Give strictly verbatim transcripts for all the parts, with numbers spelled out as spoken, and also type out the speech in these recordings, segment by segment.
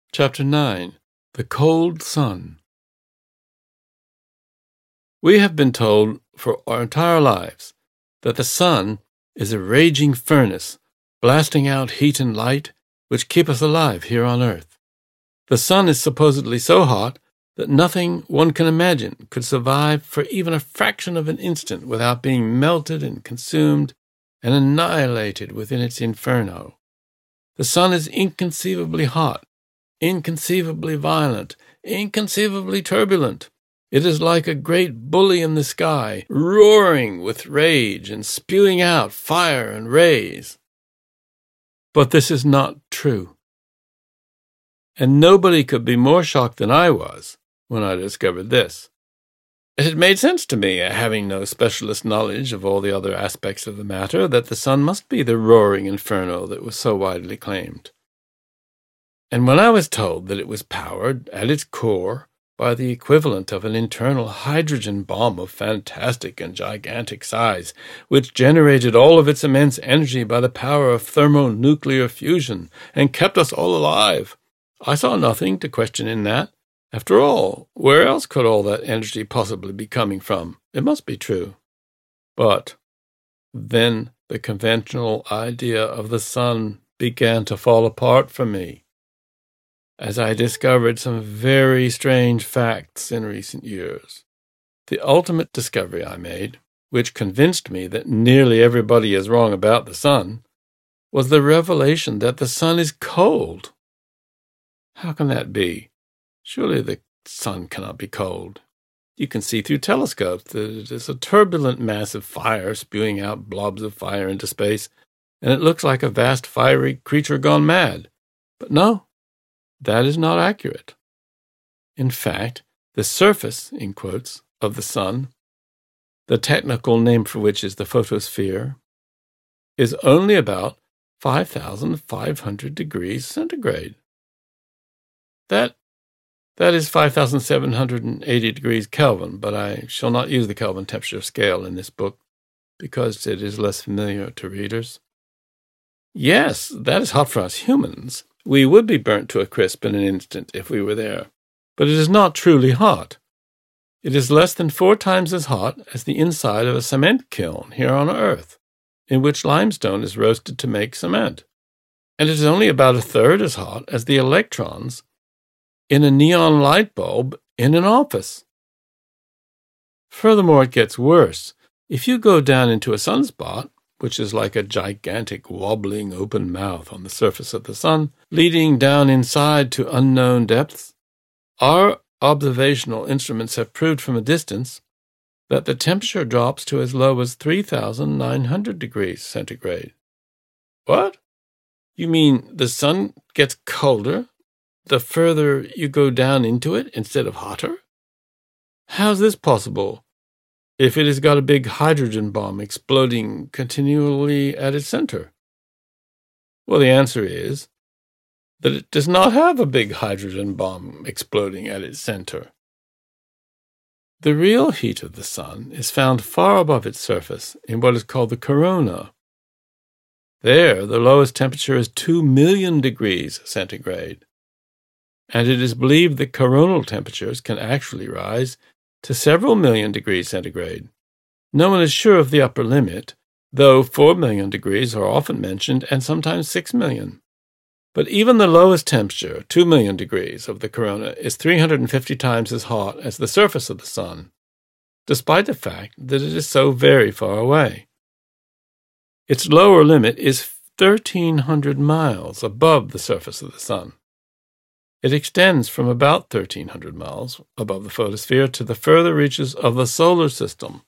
Chapter nine. The Cold Sun. We have been told for our entire lives that the sun is a raging furnace, blasting out heat and light which keep us alive here on earth. The sun is supposedly so hot that nothing one can imagine could survive for even a fraction of an instant without being melted and consumed and annihilated within its inferno. The sun is inconceivably hot, inconceivably violent, inconceivably turbulent. It is like a great bully in the sky, roaring with rage and spewing out fire and rays. But this is not true. And nobody could be more shocked than I was when I discovered this. It had made sense to me, having no specialist knowledge of all the other aspects of the matter, that the sun must be the roaring inferno that was so widely claimed. And when I was told that it was powered, at its core, by the equivalent of an internal hydrogen bomb of fantastic and gigantic size, which generated all of its immense energy by the power of thermonuclear fusion and kept us all alive, I saw nothing to question in that. After all, where else could all that energy possibly be coming from? It must be true. But then the conventional idea of the sun began to fall apart for me, as I discovered some very strange facts in recent years. The ultimate discovery I made, which convinced me that nearly everybody is wrong about the sun, was the revelation that the sun is cold. How can that be? Surely the sun cannot be cold. You can see through telescopes that it is a turbulent mass of fire spewing out blobs of fire into space, and it looks like a vast fiery creature gone mad. But no. That is not accurate. In fact, the surface, in quotes, of the sun, the technical name for which is the photosphere, is only about five thousand five hundred degrees centigrade. That, that is five thousand seven hundred eighty degrees Kelvin, but I shall not use the Kelvin temperature scale in this book because it is less familiar to readers. Yes, that is hot for us humans. We would be burnt to a crisp in an instant if we were there. But it is not truly hot. It is less than four times as hot as the inside of a cement kiln here on Earth, in which limestone is roasted to make cement. And it is only about a third as hot as the electrons in a neon light bulb in an office. Furthermore, it gets worse. If you go down into a sunspot, which is like a gigantic wobbling open mouth on the surface of the sun, leading down inside to unknown depths, our observational instruments have proved from a distance that the temperature drops to as low as three thousand nine hundred degrees centigrade. What? You mean the sun gets colder the further you go down into it instead of hotter? How's this possible if it has got a big hydrogen bomb exploding continually at its center? Well, the answer is that it does not have a big hydrogen bomb exploding at its center. The real heat of the sun is found far above its surface in what is called the corona. There, the lowest temperature is two million degrees centigrade, and it is believed that coronal temperatures can actually rise to several million degrees centigrade. No one is sure of the upper limit, though four million degrees are often mentioned and sometimes six million. But even the lowest temperature, two million degrees, of the corona is three hundred fifty times as hot as the surface of the sun, despite the fact that it is so very far away. Its lower limit is thirteen hundred miles above the surface of the sun. It extends from about thirteen hundred miles above the photosphere to the further reaches of the solar system.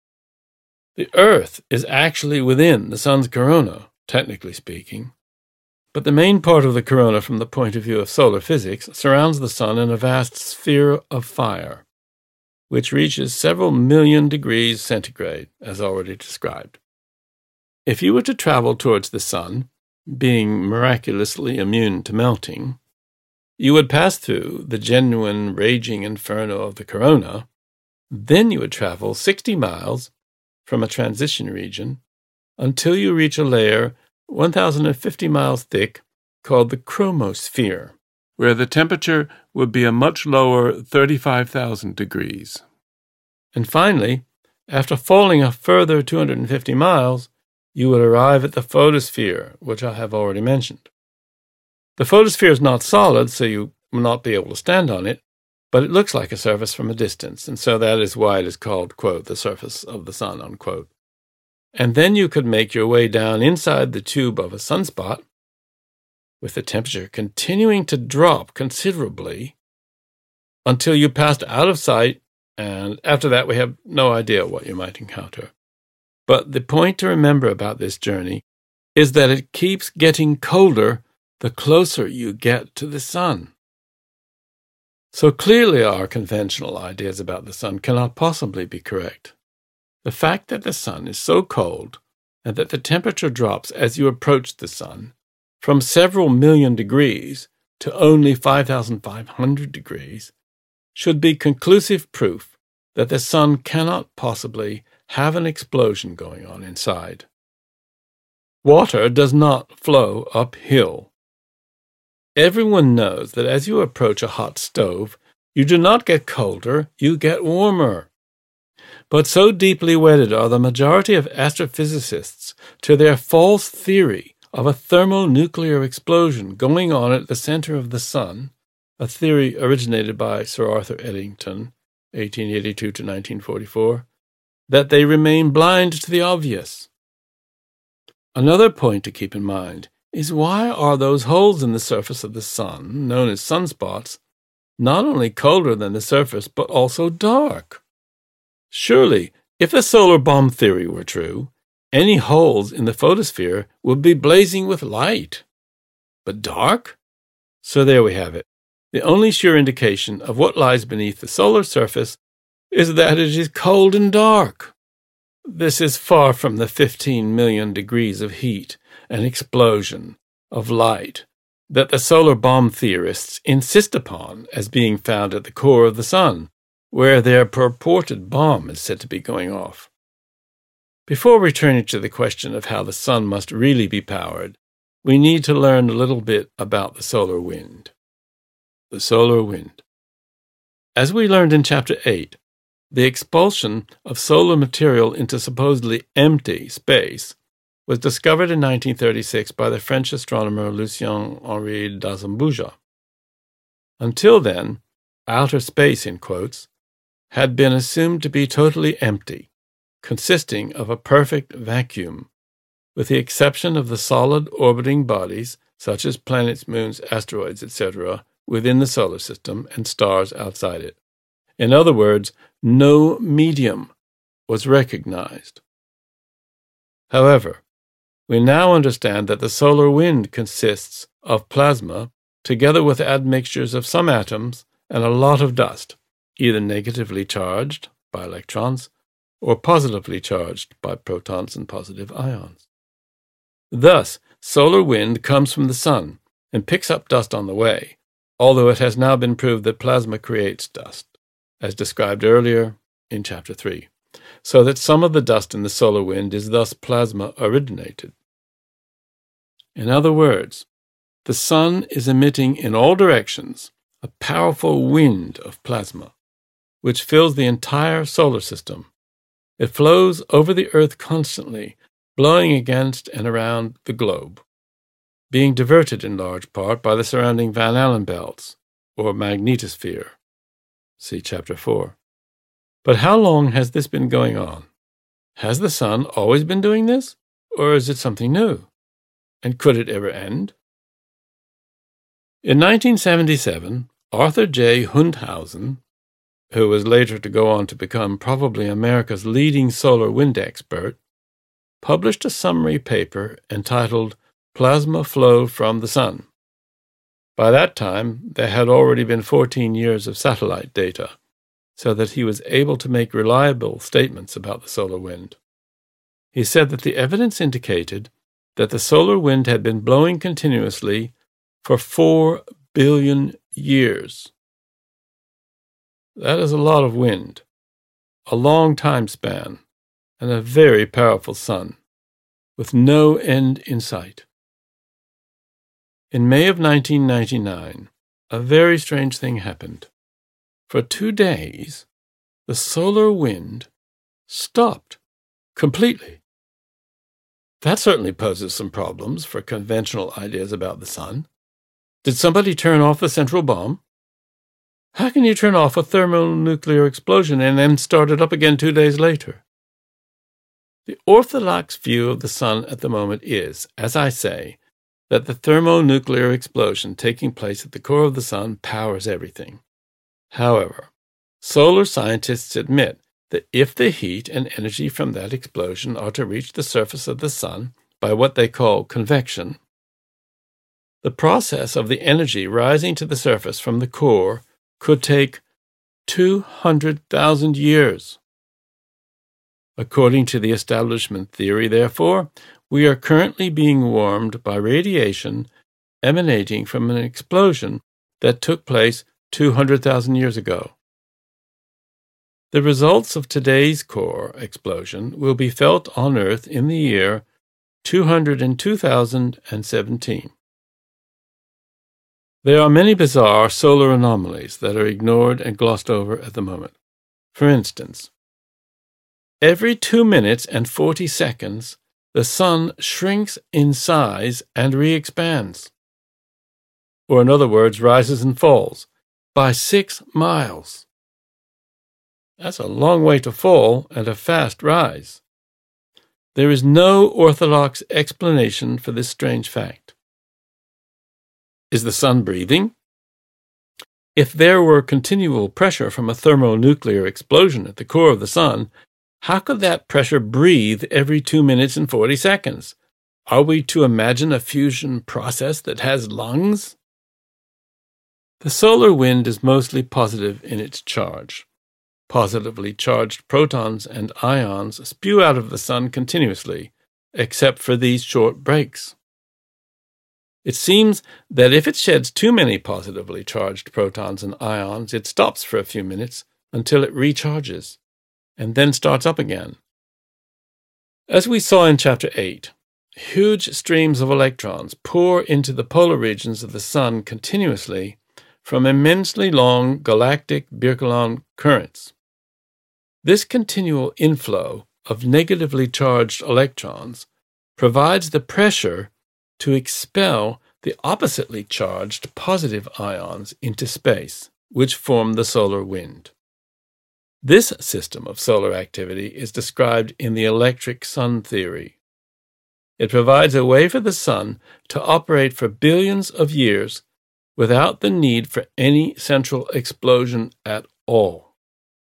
The Earth is actually within the sun's corona, technically speaking, but the main part of the corona from the point of view of solar physics surrounds the sun in a vast sphere of fire, which reaches several million degrees centigrade, as already described. If you were to travel towards the sun, being miraculously immune to melting, you would pass through the genuine raging inferno of the corona. Then you would travel sixty miles from a transition region until you reach a layer one thousand fifty miles thick called the chromosphere. where the temperature would be a much lower thirty-five thousand degrees. And finally, after falling a further two hundred fifty miles, you would arrive at the photosphere, which I have already mentioned. The photosphere is not solid, so you will not be able to stand on it, but it looks like a surface from a distance, and so that is why it is called, quote, the surface of the sun, unquote. And then you could make your way down inside the tube of a sunspot, with the temperature continuing to drop considerably until you passed out of sight, and after that we have no idea what you might encounter. But the point to remember about this journey is that it keeps getting colder the closer you get to the sun. So clearly our conventional ideas about the sun cannot possibly be correct. The fact that the sun is so cold and that the temperature drops as you approach the sun from several million degrees to only five thousand five hundred degrees should be conclusive proof that the sun cannot possibly have an explosion going on inside. Water does not flow uphill. Everyone knows that as you approach a hot stove, you do not get colder, you get warmer. But so deeply wedded are the majority of astrophysicists to their false theory of a thermonuclear explosion going on at the center of the sun, a theory originated by Sir Arthur Eddington, eighteen eighty-two to nineteen forty-four, that they remain blind to the obvious. Another point to keep in mind is why are those holes in the surface of the sun, known as sunspots, not only colder than the surface, but also dark? Surely, if the solar bomb theory were true, any holes in the photosphere would be blazing with light. But dark? So there we have it. The only sure indication of what lies beneath the solar surface is that it is cold and dark. This is far from the fifteen million degrees of heat and explosion of light that the solar bomb theorists insist upon as being found at the core of the sun, where their purported bomb is said to be going off. Before returning to the question of how the sun must really be powered, we need to learn a little bit about the solar wind. The solar wind. As we learned in Chapter eight, the expulsion of solar material into supposedly empty space was discovered in nineteen thirty-six by the French astronomer Lucien-Henri d'Azambuja. Until then, outer space, in quotes, had been assumed to be totally empty, consisting of a perfect vacuum, with the exception of the solid orbiting bodies, such as planets, moons, asteroids, et cetera, within the solar system and stars outside it. In other words, no medium was recognized. However, we now understand that the solar wind consists of plasma together with admixtures of some atoms and a lot of dust, either negatively charged by electrons or positively charged by protons and positive ions. Thus, solar wind comes from the sun and picks up dust on the way, although it has now been proved that plasma creates dust, as described earlier in Chapter three, so that some of the dust in the solar wind is thus plasma originated. In other words, the sun is emitting in all directions a powerful wind of plasma, which fills the entire solar system. It flows over the Earth constantly, blowing against and around the globe, being diverted in large part by the surrounding Van Allen belts, or magnetosphere. See Chapter four. But how long has this been going on? Has the sun always been doing this, or is it something new? And could it ever end? In nineteen seventy-seven, Arthur J. Hundhausen, who was later to go on to become probably America's leading solar wind expert, published a summary paper entitled Plasma Flow from the Sun. By that time, there had already been fourteen years of satellite data, so that he was able to make reliable statements about the solar wind. He said that the evidence indicated that the solar wind had been blowing continuously for four billion years. That is a lot of wind, a long time span, and a very powerful sun, with no end in sight. In May of nineteen ninety-nine, a very strange thing happened. For two days, the solar wind stopped completely. That certainly poses some problems for conventional ideas about the sun. Did somebody turn off the central bomb? How can you turn off a thermonuclear explosion and then start it up again two days later? The orthodox view of the sun at the moment is, as I say, that the thermonuclear explosion taking place at the core of the sun powers everything. However, solar scientists admit that if the heat and energy from that explosion are to reach the surface of the sun by what they call convection, the process of the energy rising to the surface from the core could take two hundred thousand years. According to the establishment theory, therefore, we are currently being warmed by radiation emanating from an explosion that took place two hundred thousand years ago. The results of today's core explosion will be felt on Earth in the year two hundred two thousand seventeen. There are many bizarre solar anomalies that are ignored and glossed over at the moment. For instance, every two minutes and forty seconds, the sun shrinks in size and re-expands, or in other words, rises and falls, by six miles. That's a long way to fall and a fast rise. There is no orthodox explanation for this strange fact. Is the sun breathing? If there were continual pressure from a thermonuclear explosion at the core of the sun, how could that pressure breathe every two minutes and forty seconds? Are we to imagine a fusion process that has lungs? The solar wind is mostly positive in its charge. Positively charged protons and ions spew out of the sun continuously, except for these short breaks. It seems that if it sheds too many positively charged protons and ions, it stops for a few minutes until it recharges, and then starts up again. As we saw in Chapter eight, huge streams of electrons pour into the polar regions of the sun continuously from immensely long galactic Birkeland currents. This continual inflow of negatively charged electrons provides the pressure to expel the oppositely charged positive ions into space, which form the solar wind. This system of solar activity is described in the electric sun theory. It provides a way for the sun to operate for billions of years without the need for any central explosion at all.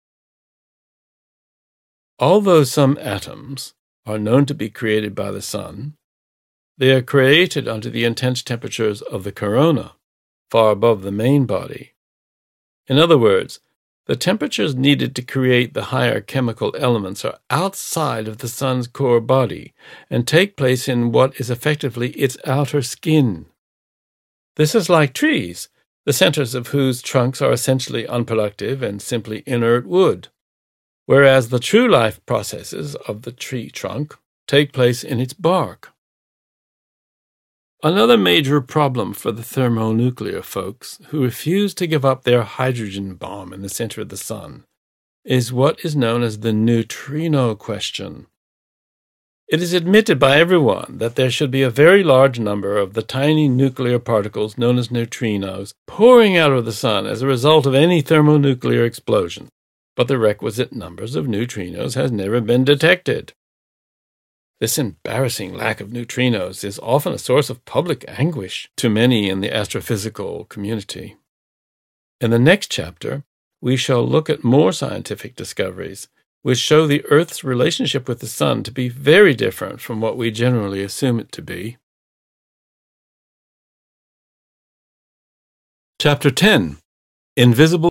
Although some atoms are known to be created by the sun, they are created under the intense temperatures of the corona, far above the main body. In other words, the temperatures needed to create the higher chemical elements are outside of the sun's core body and take place in what is effectively its outer skin. This is like trees, the centers of whose trunks are essentially unproductive and simply inert wood, whereas the true life processes of the tree trunk take place in its bark. Another major problem for the thermonuclear folks who refuse to give up their hydrogen bomb in the center of the sun is what is known as the neutrino question. It is admitted by everyone that there should be a very large number of the tiny nuclear particles known as neutrinos pouring out of the sun as a result of any thermonuclear explosion, but the requisite numbers of neutrinos has never been detected. This embarrassing lack of neutrinos is often a source of public anguish to many in the astrophysical community. In the next chapter, we shall look at more scientific discoveries which show the Earth's relationship with the sun to be very different from what we generally assume it to be. Chapter ten. Invisible